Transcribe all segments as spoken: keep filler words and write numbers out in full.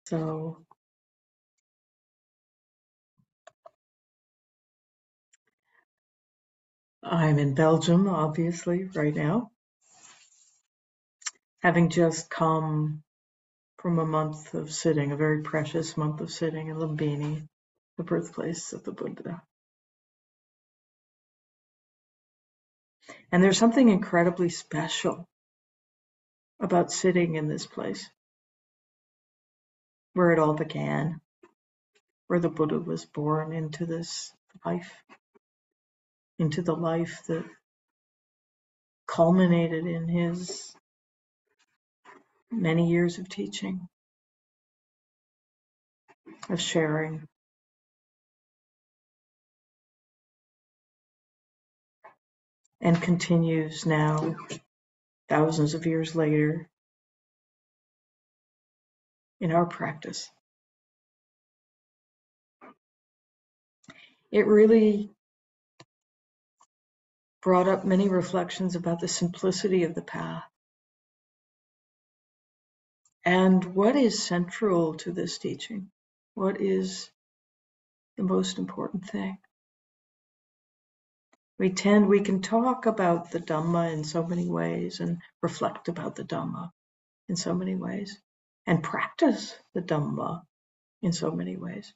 So I'm in Belgium, obviously, right now, having just come from a month of sitting, a very precious month of sitting in Lumbini, the birthplace of the Buddha. And there's something incredibly special about sitting in this place, where it all began, where the Buddha was born into this life, into the life that culminated in his many years of teaching, of sharing. And continues now, thousands of years later, in our practice. It really brought up many reflections about the simplicity of the path and what is central to this teaching. What is the most important thing? We tend, we can talk about the Dhamma in so many ways and reflect about the Dhamma in so many ways and practice the Dhamma in so many ways.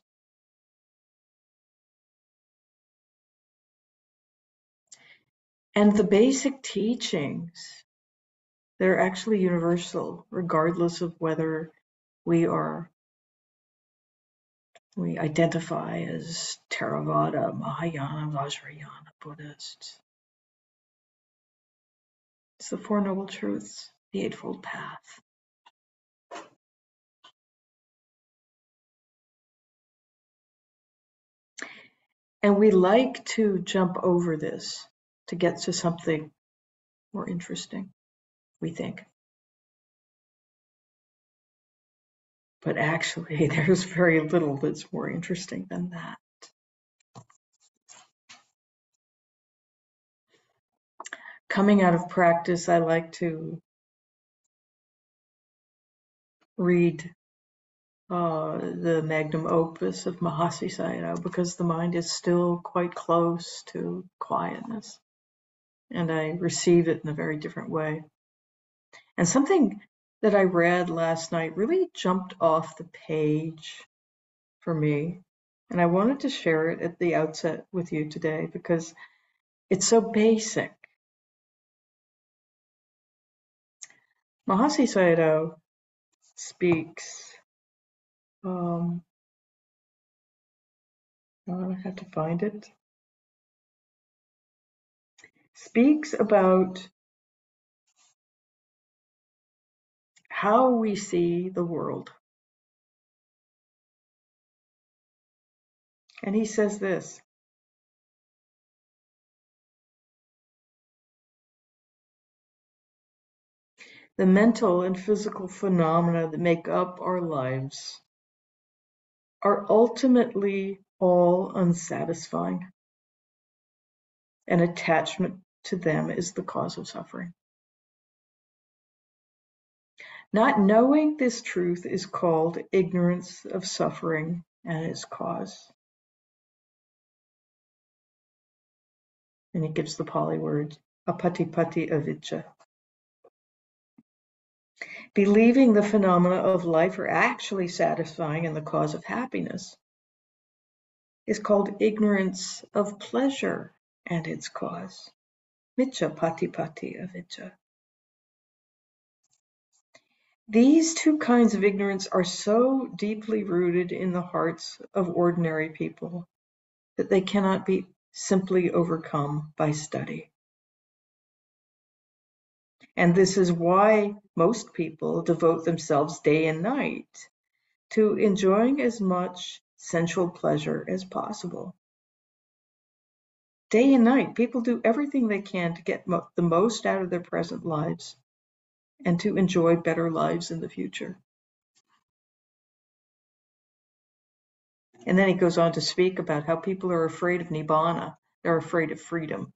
And the basic teachings, they're actually universal, regardless of whether we are, we identify as Theravada, Mahayana, Vajrayana Buddhists. It's the Four Noble Truths, the Eightfold Path. And we like to jump over this to get to something more interesting, we think. But actually, there's very little that's more interesting than that. Coming out of practice, I like to read uh, the magnum opus of Mahasi Sayadaw because the mind is still quite close to quietness. And I receive it in a very different way. And something that I read last night really jumped off the page for me. And I wanted to share it at the outset with you today because it's so basic. Mahasi Sayadaw speaks, um, oh, I have to find it, speaks about how we see the world. And he says this: the mental and physical phenomena that make up our lives are ultimately all unsatisfying, and attachment to them is the cause of suffering. Not knowing this truth is called ignorance of suffering and its cause. And he gives the Pali word, apatipati avijja. Believing the phenomena of life are actually satisfying and the cause of happiness is called ignorance of pleasure and its cause. Miccha patipati avijja. These two kinds of ignorance are so deeply rooted in the hearts of ordinary people that they cannot be simply overcome by study. And this is why most people devote themselves day and night to enjoying as much sensual pleasure as possible. Day and night, people do everything they can to get mo- the most out of their present lives and to enjoy better lives in the future. And then he goes on to speak about how people are afraid of nibbana, they're afraid of freedom.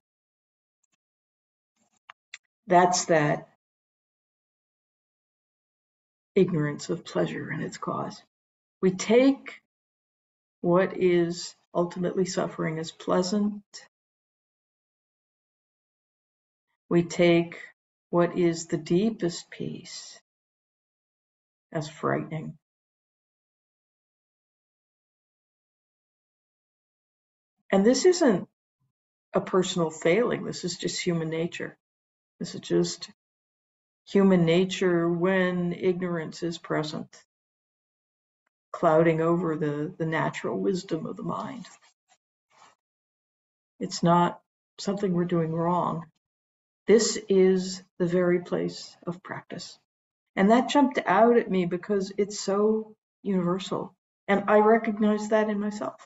That's that ignorance of pleasure and its cause. We take what is ultimately suffering as pleasant. We take what is the deepest peace as frightening. And this isn't a personal failing. This is just human nature. This is just human nature when ignorance is present, clouding over the, the natural wisdom of the mind. It's not something we're doing wrong. This is the very place of practice. And that jumped out at me because it's so universal. And I recognize that in myself.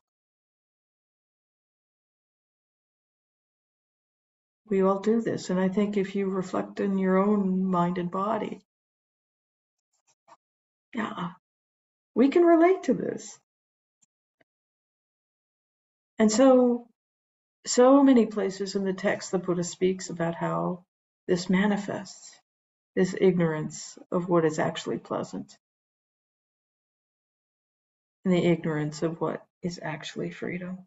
We all do this. And I think if you reflect in your own mind and body, yeah, we can relate to this. And so, so many places in the text, the Buddha speaks about how this manifests, this ignorance of what is actually pleasant, and the ignorance of what is actually freedom.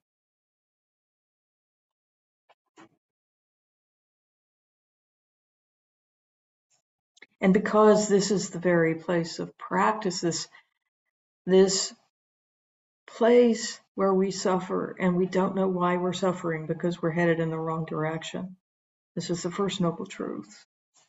And because this is the very place of practice, this, this place where we suffer and we don't know why we're suffering because we're headed in the wrong direction. This is the first noble truth.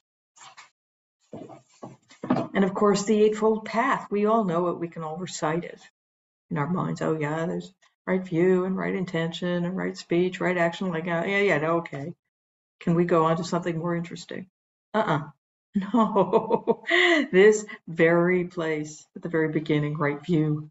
And of course, the Eightfold Path, we all know it, we can all recite it in our minds. Oh yeah, there's right view and right intention and right speech, right action, like, yeah, yeah, okay. Can we go on to something more interesting? Uh-uh. No, this very place at the very beginning, right view,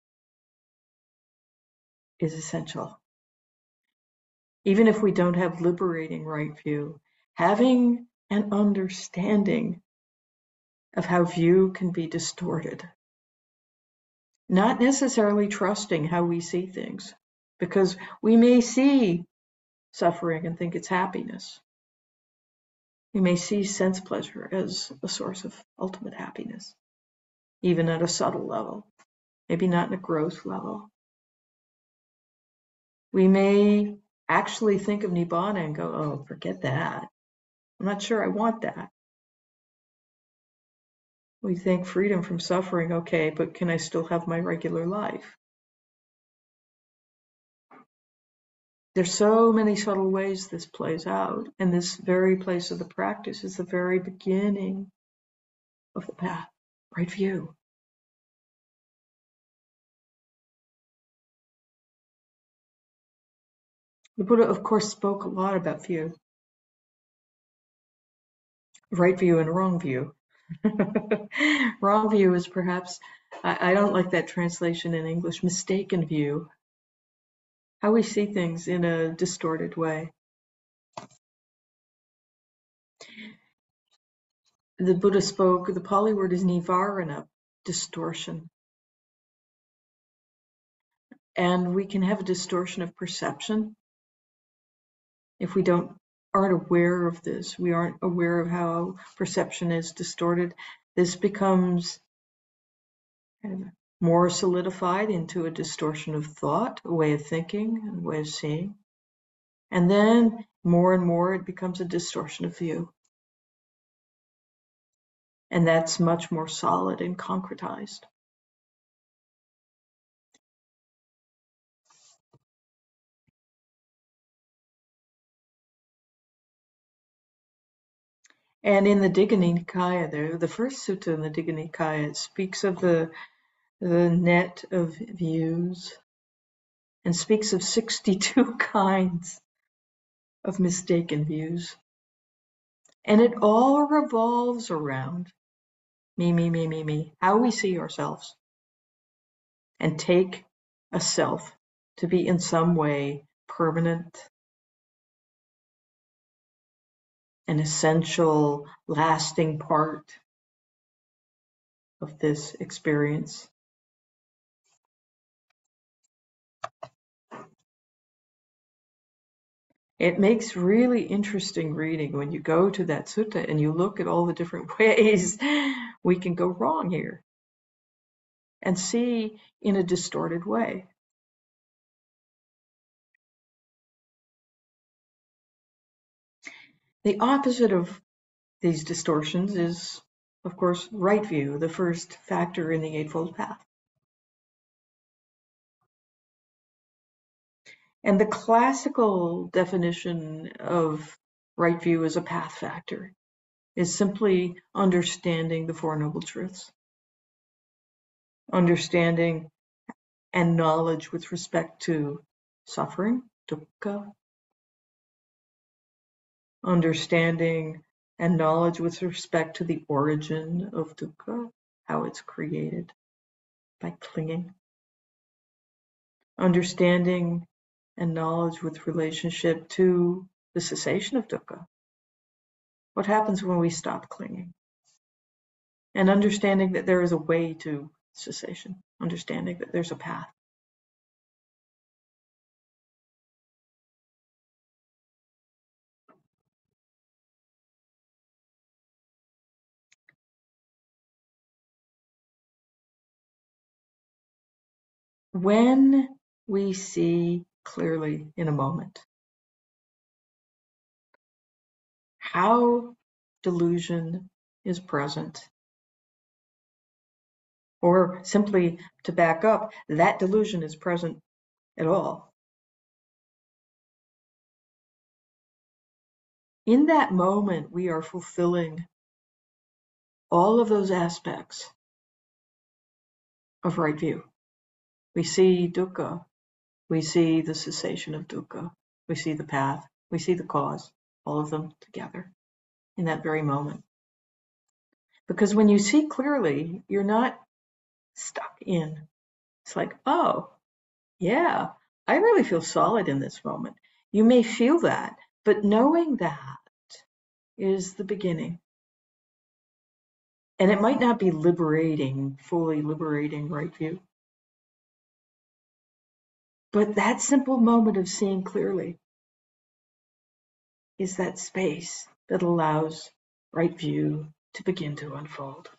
is essential. Even if we don't have liberating right view, having an understanding of how view can be distorted, not necessarily trusting how we see things, because we may see suffering and think it's happiness. We may see sense pleasure as a source of ultimate happiness, even at a subtle level, maybe not in a gross level. We may actually think of Nibbana and go, oh, forget that. I'm not sure I want that. We think freedom from suffering, okay, but can I still have my regular life? There's so many subtle ways this plays out, and this very place of the practice is the very beginning of the path, right view. The Buddha, of course, spoke a lot about view, right view and wrong view. Wrong view is perhaps, I, I don't like that translation in English, mistaken view, how we see things in a distorted way. The Buddha spoke, the Pali word is nivarana, distortion. And we can have a distortion of perception if we don't aren't aware of this. We aren't aware of how perception is distorted. This becomes kind of more solidified into a distortion of thought, a way of thinking, and a way of seeing. And then more and more it becomes a distortion of view. And that's much more solid and concretized. And in the Digha Nikaya, there, the first sutta in the Digha Nikaya, it speaks of the, the net of views and speaks of sixty-two kinds of mistaken views. And it all revolves around me, me, me, me, me, how we see ourselves, and take a self to be in some way permanent, an essential, lasting part of this experience. It makes really interesting reading when you go to that sutta and you look at all the different ways we can go wrong here. and see in a distorted way. The opposite of these distortions is, of course, right view, the first factor in the Eightfold Path. And the classical definition of right view as a path factor is simply understanding the Four Noble Truths. Understanding and knowledge with respect to suffering, dukkha. Understanding and knowledge with respect to the origin of dukkha, how it's created by clinging. Understanding and knowledge with relationship to the cessation of dukkha. What happens when we stop clinging? And understanding that there is a way to cessation, understanding that there's a path. When we see clearly in a moment how delusion is present, or simply to back up, that delusion is present at all. In that moment, we are fulfilling all of those aspects of right view. We see dukkha, we see the cessation of dukkha, we see the path, we see the cause, all of them together in that very moment. Because when you see clearly, you're not stuck in. It's like, oh, yeah, I really feel solid in this moment. You may feel that, but knowing that is the beginning. And it might not be liberating, fully liberating right view. But that simple moment of seeing clearly is that space that allows right view to begin to unfold.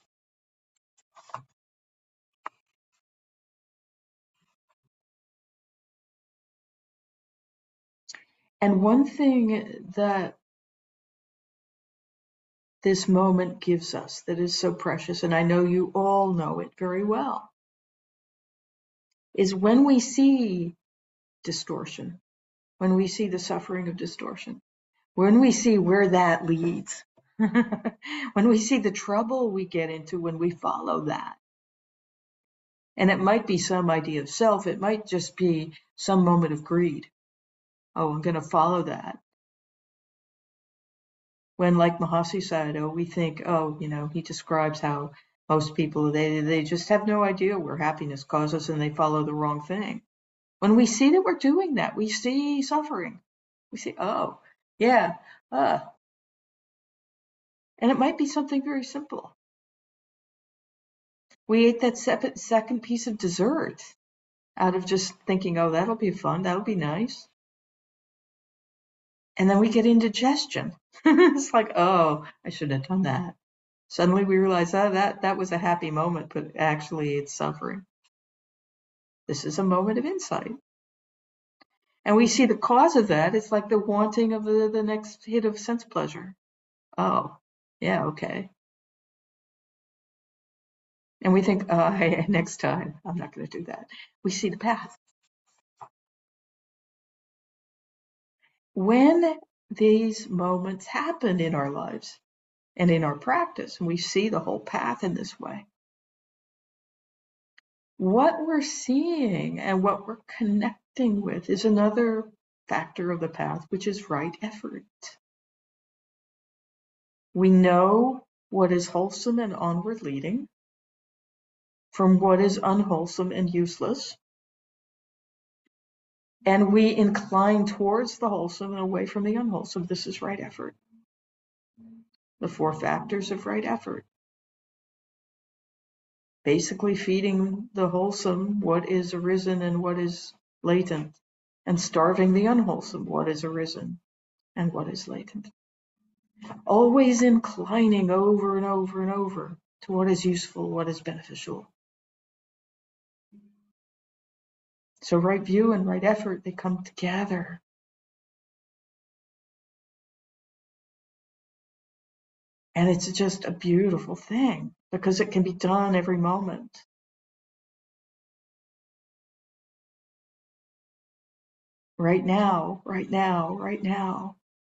And one thing that this moment gives us that is so precious, and I know you all know it very well, is when we see distortion, when we see the suffering of distortion, when we see where that leads, when we see the trouble we get into when we follow that. And it might be some idea of self, it might just be some moment of greed. Oh, I'm going to follow that. When, like Mahasi Sayadaw, we think, oh, you know, he describes how most people, they, they just have no idea where happiness causes and they follow the wrong thing. When we see that we're doing that, we see suffering. We see, oh, yeah, uh. And it might be something very simple. We ate that second piece of dessert out of just thinking, oh, that'll be fun, that'll be nice. And then we get indigestion. It's like, oh, I shouldn't have done that. Suddenly we realize, oh, that, that was a happy moment, but actually it's suffering. This is a moment of insight. And we see the cause of that. It's like the wanting of the, the next hit of sense pleasure. Oh, yeah, okay. And we think, oh, hey, next time, I'm not going to do that. We see the path. When these moments happen in our lives and in our practice, and we see the whole path in this way, what we're seeing and what we're connecting with is another factor of the path, which is right effort. We know what is wholesome and onward leading from what is unwholesome and useless. And we incline towards the wholesome and away from the unwholesome. This is right effort. The four factors of right effort. Basically feeding the wholesome what is arisen and what is latent, and starving the unwholesome what is arisen and what is latent. Always inclining over and over and over to what is useful, what is beneficial. So right view and right effort, they come together. And it's just a beautiful thing because it can be done every moment. Right now, right now, right now.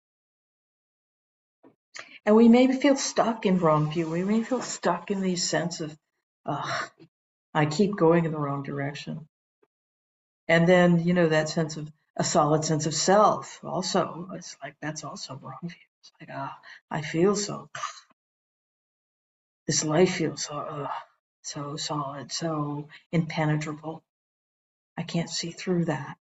And we may feel stuck in wrong view. We may feel stuck in these sense of, ugh, I keep going in the wrong direction. And then, you know, that sense of a solid sense of self also, it's like, that's also wrong view. It's like, ah, I feel so, this life feels so, ugh, so solid, so impenetrable. I can't see through that.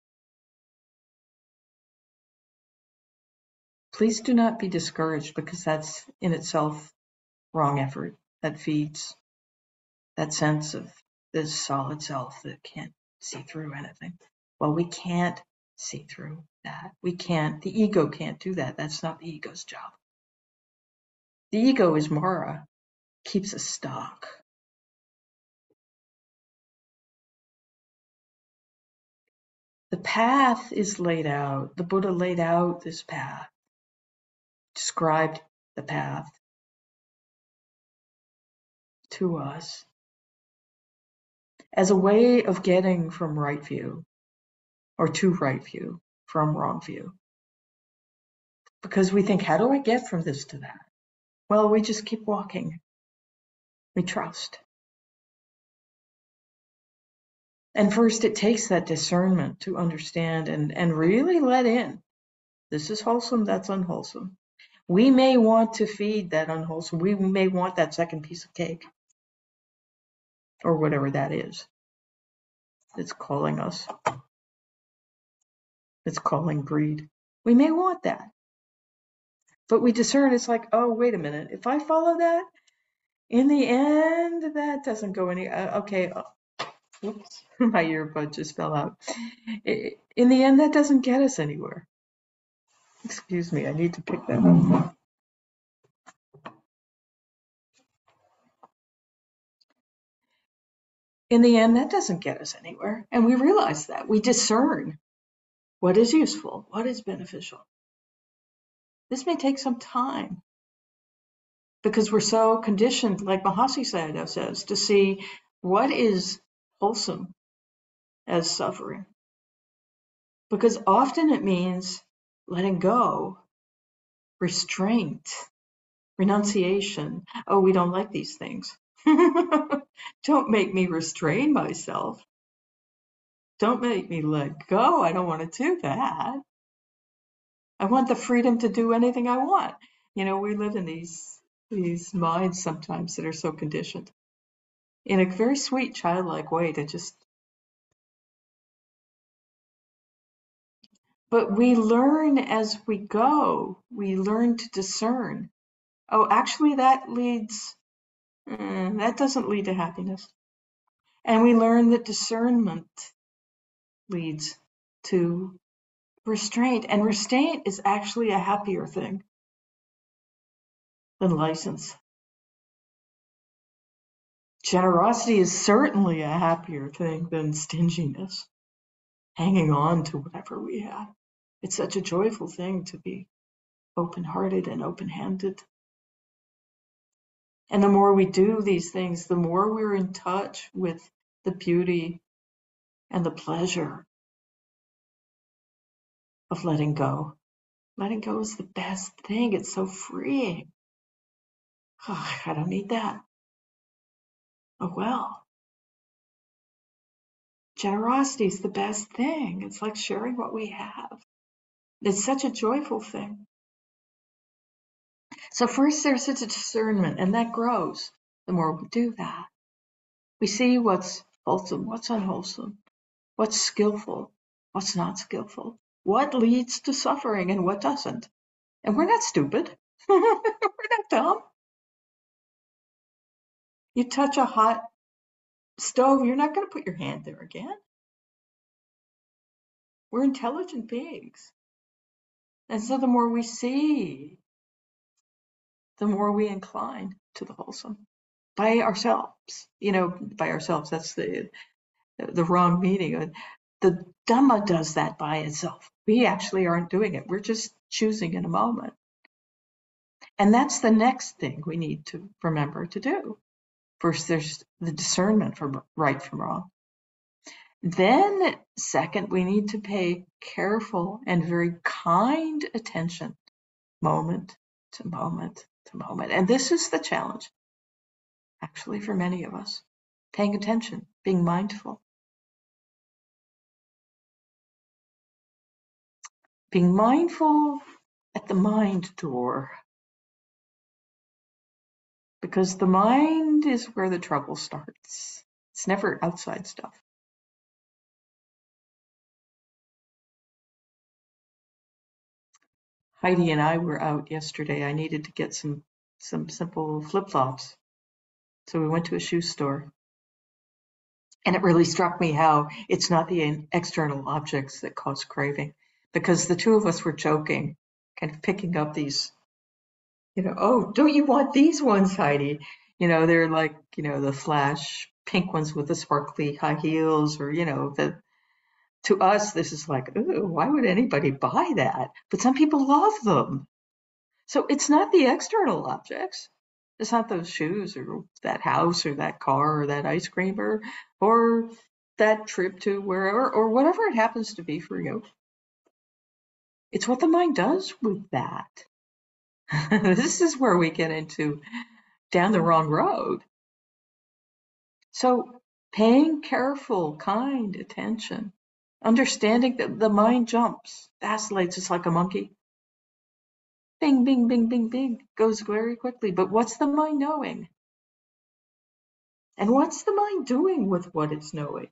Please do not be discouraged because that's in itself wrong effort. That feeds that sense of this solid self that can't see through anything. Well, we can't see through that. We can't, the ego can't do that. That's not the ego's job. The ego is Mara, keeps us stuck. The path is laid out. The Buddha laid out this path, described the path to us as a way of getting from right view or to right view from wrong view. Because we think, how do I get from this to that? Well, we just keep walking. We trust. And first, it takes that discernment to understand and, and really let in. This is wholesome, that's unwholesome. We may want to feed that unwholesome. We may want that second piece of cake or whatever that is. It's calling us. It's calling greed. We may want that. But we discern, it's like, oh, wait a minute. If I follow that, in the end, that doesn't go any, uh, okay, uh, whoops, my earbud just fell out. In the end, that doesn't get us anywhere. Excuse me, I need to pick that up. In the end, that doesn't get us anywhere. And we realize that. We discern what is useful, what is beneficial. This may take some time because we're so conditioned, like Mahasi Sayadaw says, to see what is wholesome as suffering. Because often it means letting go, restraint, renunciation. Oh, we don't like these things. Don't make me restrain myself. Don't make me let go. I don't want to do that. I want the freedom to do anything I want. You know, we live in these these minds sometimes that are so conditioned in a very sweet, childlike way to just. But we learn as we go. We learn to discern. Oh, actually, that leads. Mm, that doesn't lead to happiness. And we learn that discernment leads to restraint. And restraint is actually a happier thing than license. Generosity is certainly a happier thing than stinginess, hanging on to whatever we have. It's such a joyful thing to be open-hearted and open-handed. And the more we do these things, the more we're in touch with the beauty and the pleasure of letting go. Letting go is the best thing. It's so freeing. Oh, I don't need that. Oh, well. Generosity is the best thing. It's like sharing what we have. It's such a joyful thing. So first there's a discernment, and that grows the more we do that. We see what's wholesome, what's unwholesome, what's skillful, what's not skillful, what leads to suffering and what doesn't. And we're not stupid. We're not dumb. You touch a hot stove, you're not going to put your hand there again. We're intelligent beings. And so the more we see, the more we incline to the wholesome by ourselves. You know, by ourselves, that's the the wrong meaning. The Dhamma does that by itself. We actually aren't doing it. We're just choosing in a moment. And that's the next thing we need to remember to do. First, there's the discernment from right from wrong. Then, second, we need to pay careful and very kind attention, moment to moment to moment. And this is the challenge, actually, for many of us. Paying attention, being mindful. Being mindful at the mind door. Because the mind is where the trouble starts. It's never outside stuff. Heidi and I were out yesterday. I needed to get some some simple flip-flops. So we went to a shoe store. And it really struck me how it's not the external objects that cause craving. Because the two of us were joking, kind of picking up these, you know, oh, don't you want these ones, Heidi? You know, they're like, you know, the flash pink ones with the sparkly high heels, or, you know, the to us, this is like, ooh, why would anybody buy that? But some people love them. So it's not the external objects. It's not those shoes or that house or that car or that ice cream or, or that trip to wherever or whatever it happens to be for you. It's what the mind does with that. This is where we get into down the wrong road. So paying careful, kind attention, understanding that the mind jumps, vacillates just like a monkey. Bing, bing, bing, bing, bing, goes very quickly. But what's the mind knowing? And what's the mind doing with what it's knowing?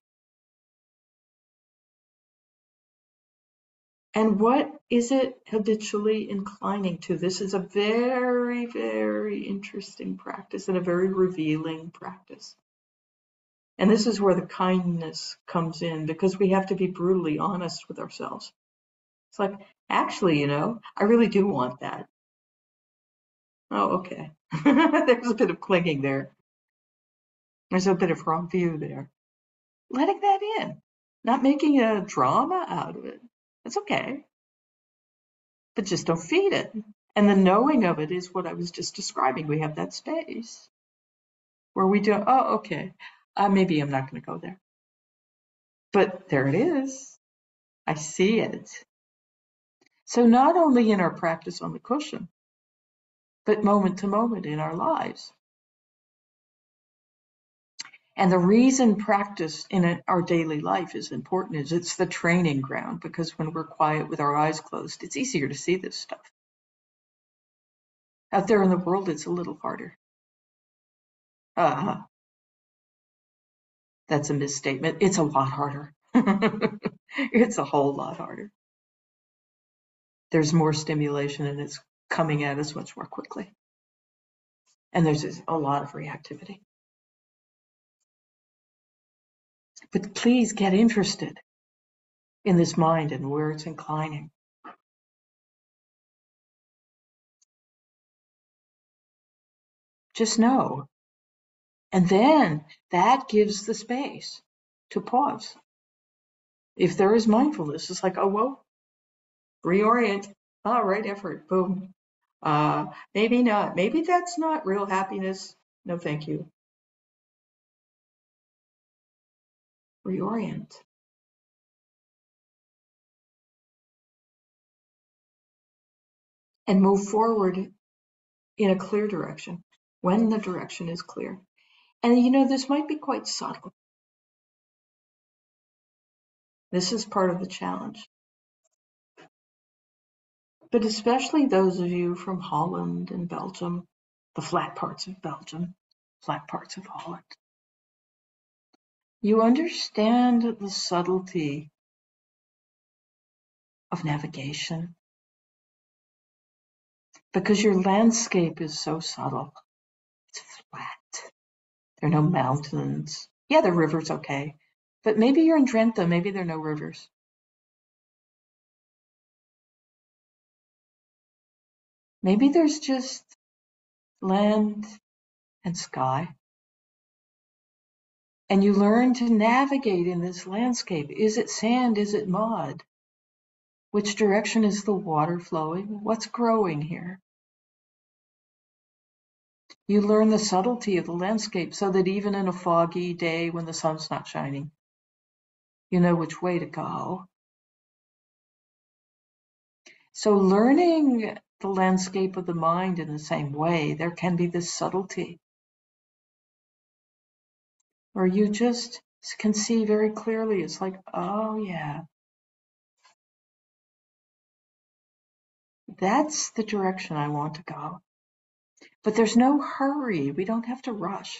And what is it habitually inclining to? This is a very, very interesting practice and a very revealing practice. And this is where the kindness comes in, because we have to be brutally honest with ourselves. It's like, actually, you know, I really do want that. Oh, okay. There's a bit of clinging there. There's a bit of wrong view there. Letting that in, not making a drama out of it. It's okay. But just don't feed it. And the knowing of it is what I was just describing. We have that space where we do, oh, okay, uh, maybe I'm not going to go there. But there it is. I see it. So not only in our practice on the cushion, but moment to moment in our lives. And the reason practice in our daily life is important is it's the training ground, because when we're quiet with our eyes closed, it's easier to see this stuff. Out there in the world, it's a little harder. Uh, that's a misstatement. It's a lot harder. It's a whole lot harder. There's more stimulation and it's coming at us much more quickly. And there's a lot of reactivity. But please get interested in this mind and where it's inclining. Just know. And then that gives the space to pause. If there is mindfulness, it's like, oh, whoa, reorient. Oh, right effort, boom. Uh, maybe not. Maybe that's not real happiness. No, thank you. Reorient. And move forward in a clear direction when the direction is clear. And you know, this might be quite subtle. This is part of the challenge. But especially those of you from Holland and Belgium, the flat parts of Belgium, flat parts of Holland, you understand the subtlety of navigation because your landscape is so subtle. It's flat. There are no mountains. Yeah, the rivers, okay. But maybe you're in Drenthe, maybe there are no rivers. Maybe there's just land and sky. And you learn to navigate in this landscape. Is it sand? Is it mud? Which direction is the water flowing? What's growing here? You learn the subtlety of the landscape so that even in a foggy day when the sun's not shining, you know which way to go. So learning the landscape of the mind in the same way, there can be this subtlety where you just can see very clearly. It's like, oh yeah, that's the direction I want to go. But there's no hurry. We don't have to rush.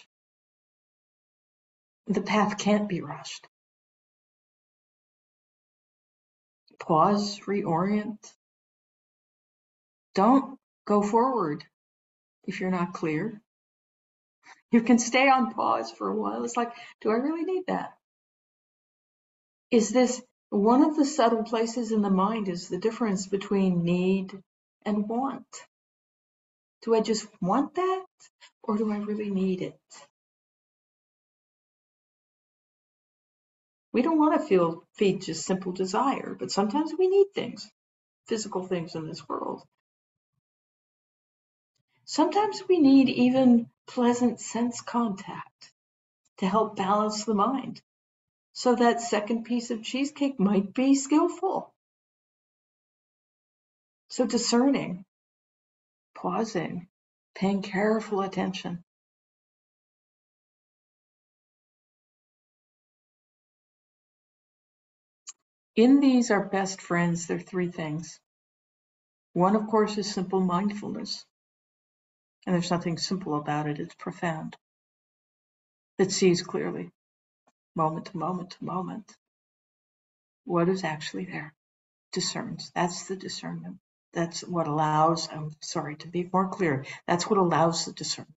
The path can't be rushed. Pause, reorient. Don't go forward if you're not clear. You can stay on pause for a while. It's like, do I really need that? Is this one of the subtle places in the mind is the difference between need and want? Do I just want that or do I really need it? We don't want to feel feed just simple desire, but sometimes we need things, physical things in this world. Sometimes we need even pleasant sense contact to help balance the mind. So that second piece of cheesecake might be skillful. So discerning, pausing, paying careful attention. In these, our best friends, there are three things. One, of course, is simple mindfulness. And there's nothing simple about it, it's profound. It sees clearly, moment to moment to moment, what is actually there. Discerns. That's the discernment. That's what allows, I'm sorry to be more clear, that's what allows the discernment.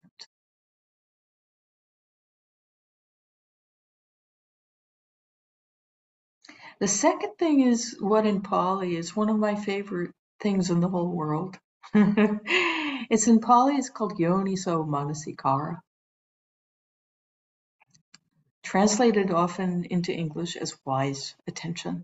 The second thing is what in Pali is one of my favorite things in the whole world. It's in Pali, it's called Yoniso Manasikara. Translated often into English as wise attention.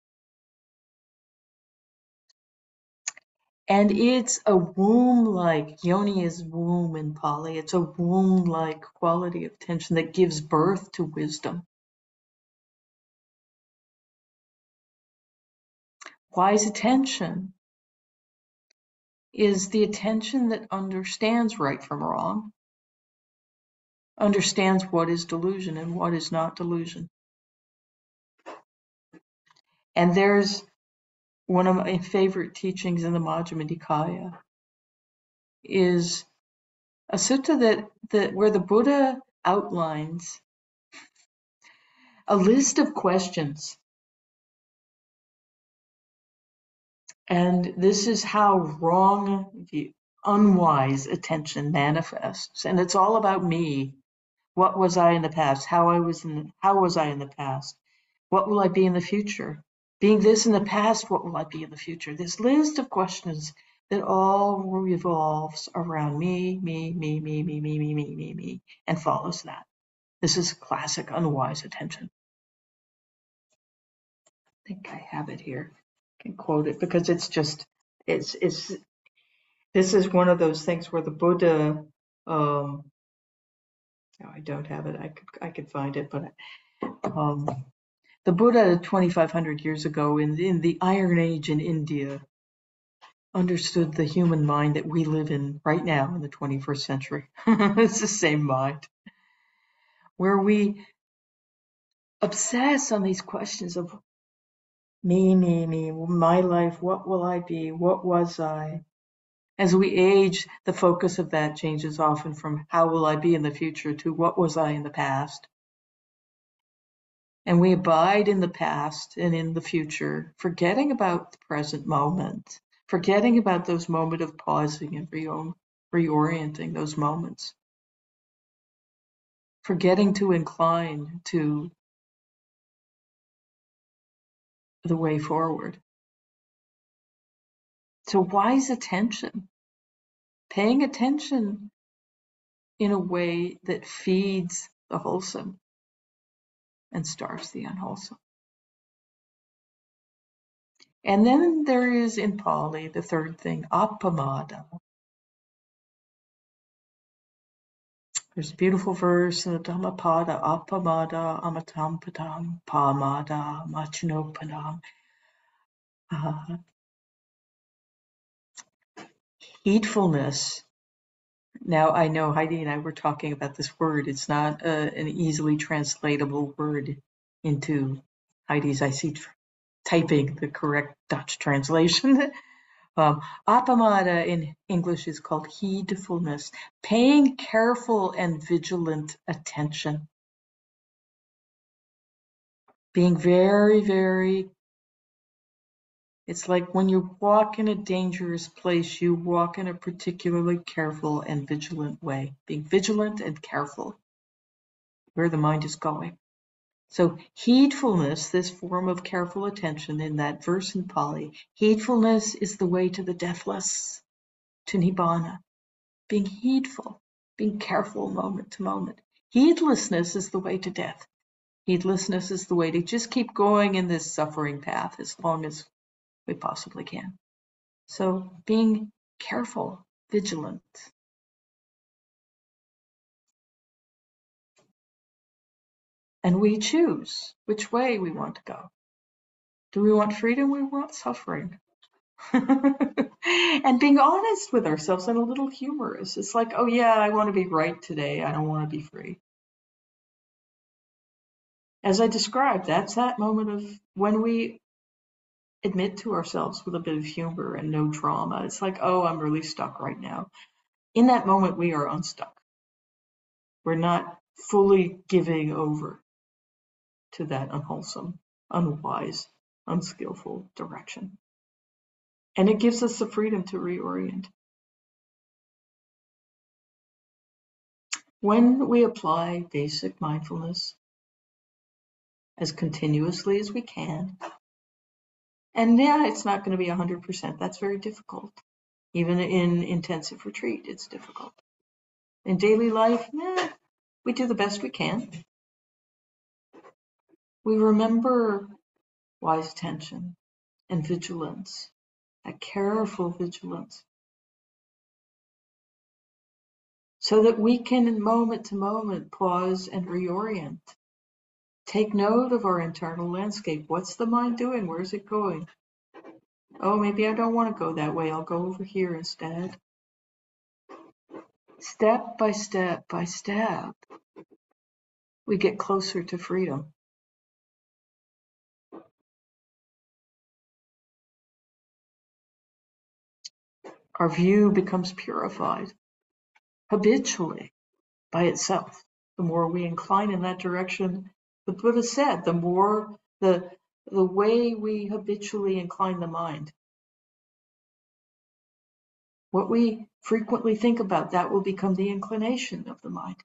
And it's a womb-like, yoni is womb in Pali, it's a womb-like quality of attention that gives birth to wisdom. Wise attention is the attention that understands right from wrong, understands what is delusion and what is not delusion. And there's one of my favorite teachings in the Majjhima Nikaya is a sutta that, that where the Buddha outlines a list of questions. And this is how wrong, unwise attention manifests. And it's all about me. What was I in the past? How I was in the, how was I in the past? What will I be in the future? Being this in the past, what will I be in the future? This list of questions that all revolves around me, me, me, me, me, me, me, me, me, me, and follows that. This is classic unwise attention. I think I have it here. I can quote it because it's just, it's, it's, this is one of those things where the Buddha, um, no, I don't have it. I could, I could find it, but um, the Buddha twenty-five hundred years ago in, in the Iron Age in India understood the human mind that we live in right now in the twenty-first century. It's the same mind, where we obsess on these questions of me, me, me, my life, what will I be, what was I? As we age, the focus of that changes often from how will I be in the future to what was I in the past. And we abide in the past and in the future, forgetting about the present moment, forgetting about those moments of pausing and reorienting those moments, forgetting to incline to the way forward. So wise attention, paying attention in a way that feeds the wholesome. and starves the unwholesome. And then there is in Pali the third thing, apamada. There's a beautiful verse in the Dhammapada, apamada amatampadam pamada machinopadam. Uh, heedfulness. Now I know Heidi and I were talking about this word. It's not uh, an easily translatable word into Heidi's. I see typing the correct Dutch translation. um, apamada in English is called heedfulness, paying careful and vigilant attention. Being very, very, it's like when you walk in a dangerous place, you walk in a particularly careful and vigilant way. Being vigilant and careful where the mind is going. So heedfulness, this form of careful attention in that verse in Pali, heedfulness is the way to the deathless, to Nibbana. Being heedful, being careful moment to moment. Heedlessness is the way to death. Heedlessness is the way to just keep going in this suffering path as long as we possibly can. So being careful, vigilant. And we choose which way we want to go. Do we want freedom? We want suffering. And being honest with ourselves and a little humorous. It's like, oh yeah, I want to be right today. I don't want to be free. As I described, that's that moment of when we admit to ourselves with a bit of humor and no drama. It's like, oh, I'm really stuck right now. In that moment, we are unstuck. We're not fully giving over to that unwholesome, unwise, unskillful direction. And it gives us the freedom to reorient. When we apply basic mindfulness as continuously as we can, and yeah, it's not going to be one hundred percent. That's very difficult. Even in intensive retreat, it's difficult. In daily life, eh, we do the best we can. We remember wise attention and vigilance, a careful vigilance, so that we can, moment to moment, pause and reorient. Take note of our internal landscape. What's the mind doing? Where's it going? Oh, maybe I don't want to go that way. I'll go over here instead. Step by step by step, we get closer to freedom. Our view becomes purified habitually by itself. The more we incline in that direction, the Buddha said, the more the the way we habitually incline the mind, what we frequently think about, that will become the inclination of the mind.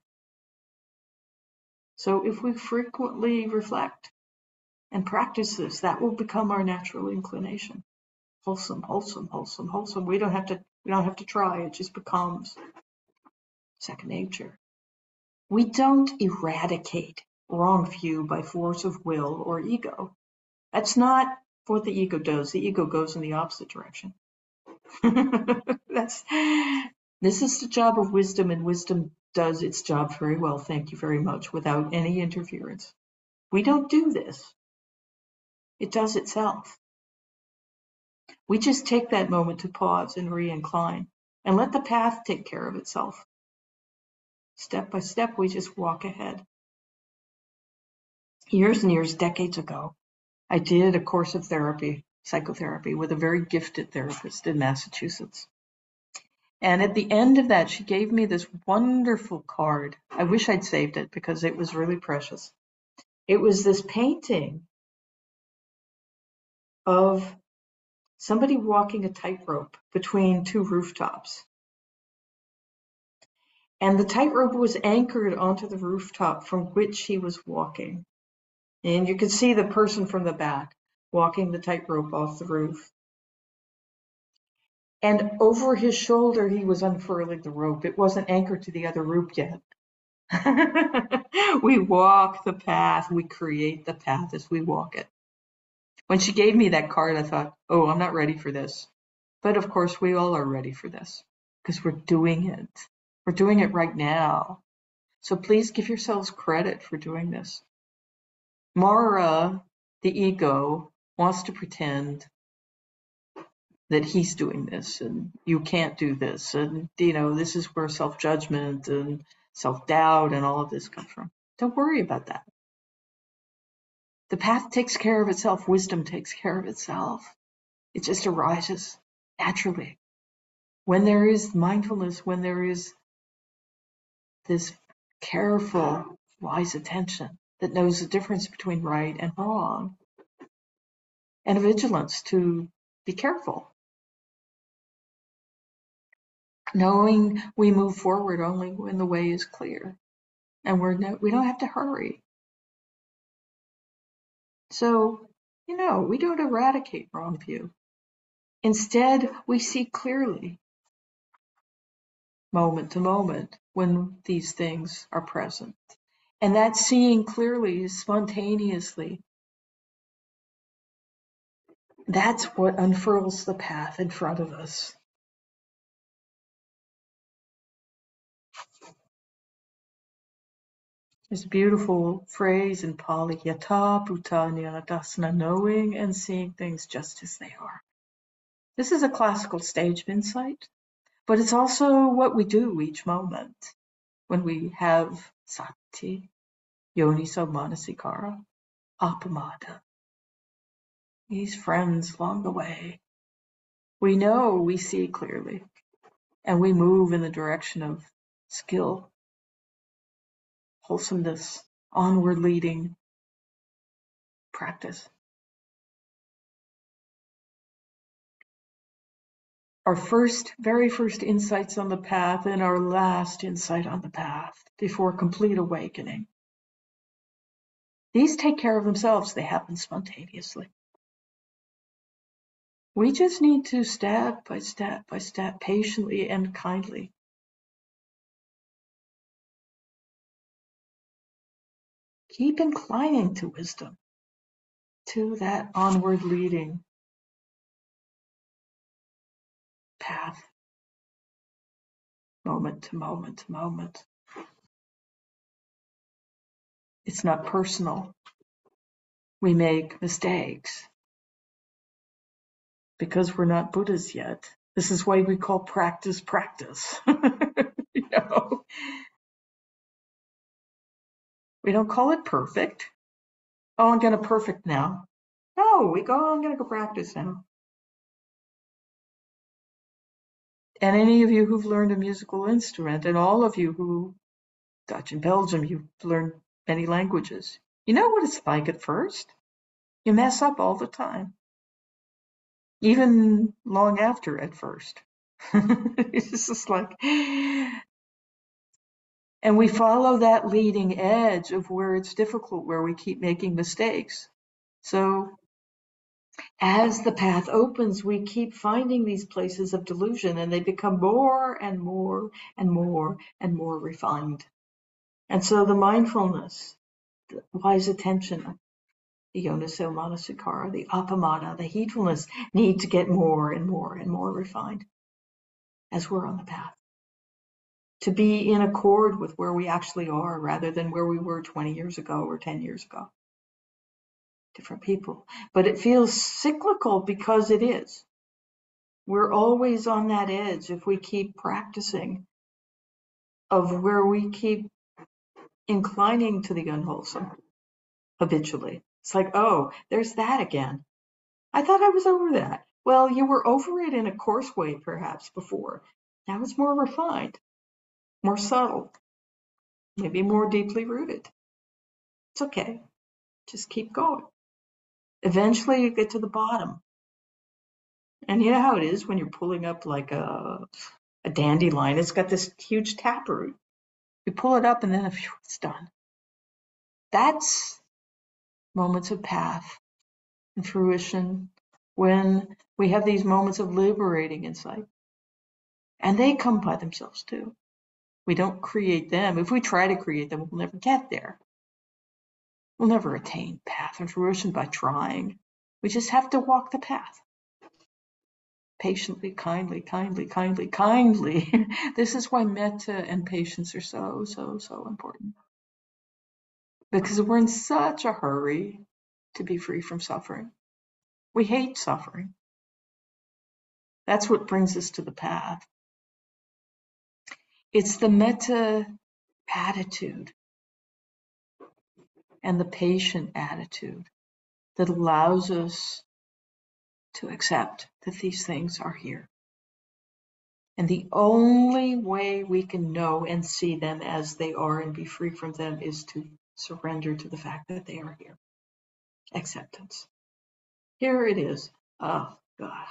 So if we frequently reflect and practice this, that will become our natural inclination. Wholesome, wholesome, wholesome, wholesome. We don't have to we don't have to try, it just becomes second nature. We don't eradicate wrong view by force of will or ego. That's not what the ego does. The ego goes in the opposite direction. That's this is the job of wisdom, and wisdom does its job very well, thank you very much, without any interference. We don't do this. It does itself. We just take that moment to pause and re-incline and let the path take care of itself. Step by step, we just walk ahead. Years and years, decades ago, I did a course of therapy, psychotherapy, with a very gifted therapist in Massachusetts. And at the end of that, she gave me this wonderful card. I wish I'd saved it because it was really precious. It was this painting of somebody walking a tightrope between two rooftops. And the tightrope was anchored onto the rooftop from which he was walking. And you could see the person from the back walking the tightrope off the roof. And over his shoulder, he was unfurling the rope. It wasn't anchored to the other rope yet. We walk the path, we create the path as we walk it. When she gave me that card, I thought, oh, I'm not ready for this. But of course, we all are ready for this because we're doing it. We're doing it right now. So please give yourselves credit for doing this. Mara, the ego, wants to pretend that he's doing this and you can't do this. And, you know, this is where self-judgment and self-doubt and all of this comes from. Don't worry about that. The path takes care of itself. Wisdom takes care of itself. It just arises naturally. When there is mindfulness, when there is this careful, wise attention that knows the difference between right and wrong, and a vigilance to be careful. Knowing we move forward only when the way is clear and we're no, we don't have to hurry. So, you know, we don't eradicate wrong view. Instead, we see clearly, moment to moment, when these things are present. And that seeing clearly, spontaneously, that's what unfurls the path in front of us. There's a beautiful phrase in Pali, yata bhutani dasana, knowing and seeing things just as they are. This is a classical stage of insight, but it's also what we do each moment when we have sati, yoniso manasikara, appamada, these friends along the way. We know we see clearly, and we move in the direction of skill, wholesomeness, onward leading practice. Our first, very first insights on the path and our last insight on the path before complete awakening. These take care of themselves. They happen spontaneously. We just need to step by step by step, patiently and kindly, keep inclining to wisdom, to that onward leading path, moment to moment to moment. It's not personal. We make mistakes because we're not Buddhas yet. This is why we call practice practice. You know, we don't call it perfect. Oh, I'm gonna perfect now. No, we go, oh, I'm gonna go practice now. And any of you who've learned a musical instrument, and all of you who, Dutch and Belgium, you've learned many languages. You know what it's like at first? You mess up all the time. Even long after at first. It's just like, and we follow that leading edge of where it's difficult, where we keep making mistakes. So as the path opens, we keep finding these places of delusion, and they become more and more and more and more refined. And so the mindfulness, the wise attention, the yoniso manasikara, the appamada, the heedfulness need to get more and more and more refined as we're on the path, to be in accord with where we actually are rather than where we were twenty years ago or ten years ago. Different people. But it feels cyclical because it is. We're always on that edge if we keep practicing, of where we keep inclining to the unwholesome habitually. It's like, oh, there's that again. I thought I was over that. Well, you were over it in a coarse way perhaps before. Now it's more refined, more subtle, maybe more deeply rooted. It's okay. Just keep going. Eventually you get to the bottom. And you know how it is when you're pulling up like a, a dandelion, it's got this huge taproot. You pull it up and then phew, it's done. That's moments of path and fruition, when we have these moments of liberating insight. And they come by themselves too. We don't create them. If we try to create them, we'll never get there. We'll never attain path of fruition by trying. We just have to walk the path. Patiently, kindly, kindly, kindly, kindly. This is why metta and patience are so, so, so important. Because we're in such a hurry to be free from suffering. We hate suffering. That's what brings us to the path. It's the metta attitude and the patient attitude that allows us to accept that these things are here. And the only way we can know and see them as they are and be free from them is to surrender to the fact that they are here. Acceptance. Here it is. Oh, God.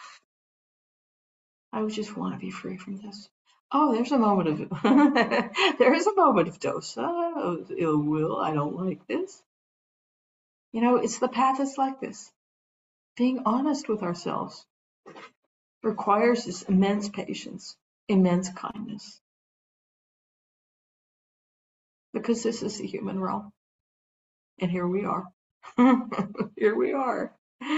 I just want to be free from this. Oh, there's a moment of there is a moment of dosa, of ill will. I don't like this. You know, it's the path is like this. Being honest with ourselves requires this immense patience, immense kindness. Because this is the human realm. And here we are. Here we are.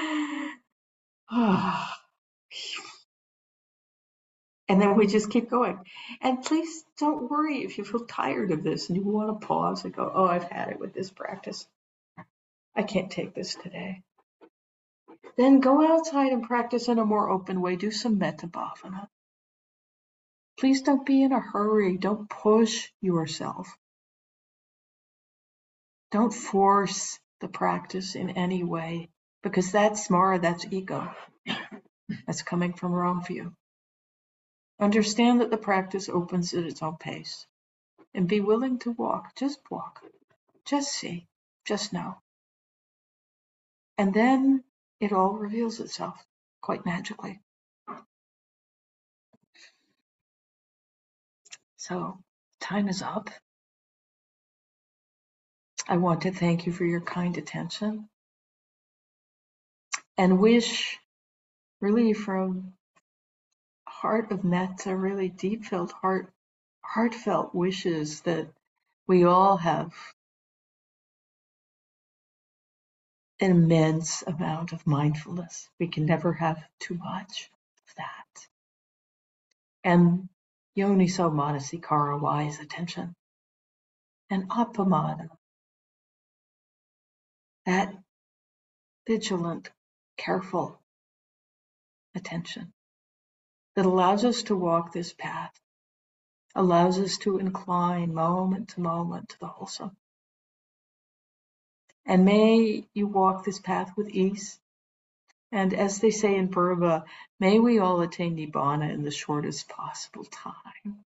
And then we just keep going. And please don't worry if you feel tired of this and you want to pause and go, oh, I've had it with this practice. I can't take this today. Then go outside and practice in a more open way. Do some metta bhavana. Please don't be in a hurry. Don't push yourself. Don't force the practice in any way, because that's Mara, that's ego. That's coming from wrong view. Understand that the practice opens at its own pace, and be willing to walk. Just walk. Just see. Just know. And then it all reveals itself quite magically. So, time is up. I want to thank you for your kind attention and wish, really from heart of metta, really deep felt heart, heartfelt wishes that we all have an immense amount of mindfulness. We can never have too much of that. And yoniso manasikara, wise attention, and appamada, that vigilant, careful attention that allows us to walk this path, allows us to incline moment to moment to the wholesome. And may you walk this path with ease. And as they say in Burma, may we all attain Nibbana in the shortest possible time.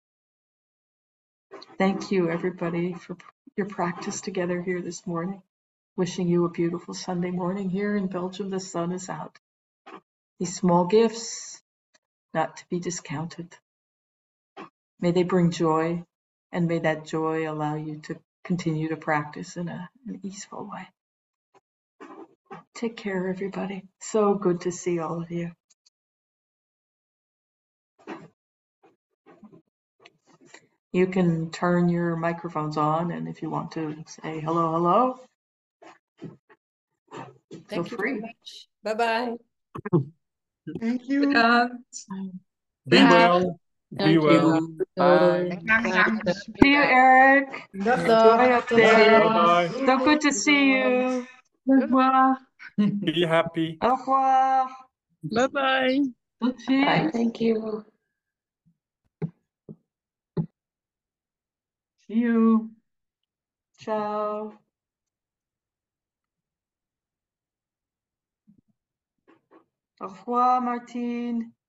Thank you, everybody, for your practice together here this morning. Wishing you a beautiful Sunday morning. Here in Belgium, the sun is out. These small gifts, not to be discounted. May they bring joy, and may that joy allow you to continue to practice in a, an easeful way. Take care, everybody. So good to see all of you. You can turn your microphones on, and if you want to say hello, hello, Thank feel you free. very much. Bye-bye. Thank you. Be well. Be Thank well. you. Bye. See you, Eric. Enjoy up there. Bye-bye. So good to see you. Au revoir. Be happy. Au revoir. Bye bye. Bye. Thank you. See you. Ciao. Au revoir, Martine.